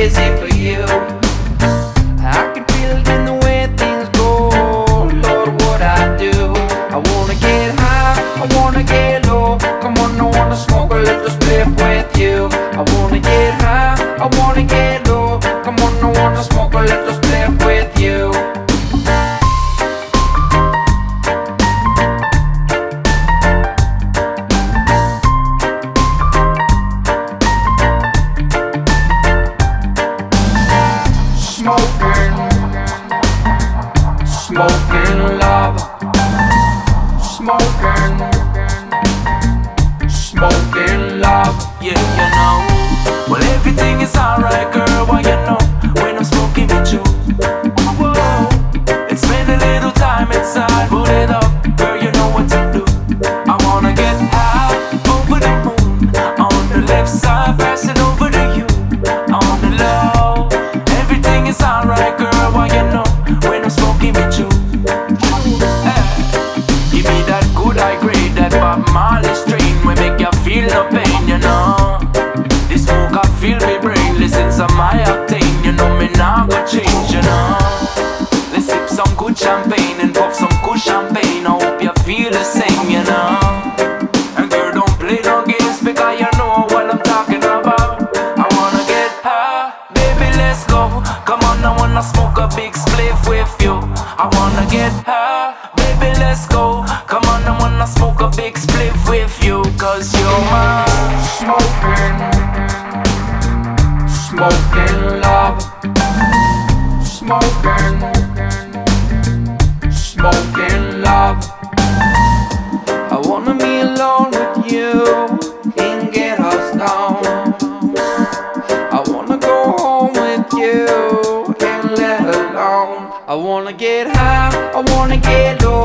crazy for you. I can feel it in the way things go. Lord, what I do. I wanna get high, I wanna get low. Come on, I wanna smoke a little spliff with you. I wanna get high, I wanna get low. Come on, I wanna smoke a little spliff with you. Smoking love, smoking love. Yeah, you know. Well, everything is alright, girl. Why you know when I'm smoking with you? Whoa, it's been a little time inside. Put it up, girl. You know what to do. I wanna get high over the moon. On the left side, passing over to you. On the low, everything is alright, girl. Why you know when I'm smoking with you? Give me that good high grade, that Bob Marley strain, we make you feel no pain, you know. This smoke I feel me brain, listen to my octane, you know me nah go change, you know. Let's sip some good champagne and pop some good champagne. I hope you feel the same, you know. And girl, don't play no games because you know what I'm talking about. I wanna get high, baby, let's go. Come on, I wanna smoke a big spliff with you. I wanna get high, baby, let's go. Come on, I wanna smoke a big spliff with you. Cause you're my Smoking love, smoking love. I wanna be alone with you and get us down. I wanna go home with you and let alone. I wanna get high, I wanna get low.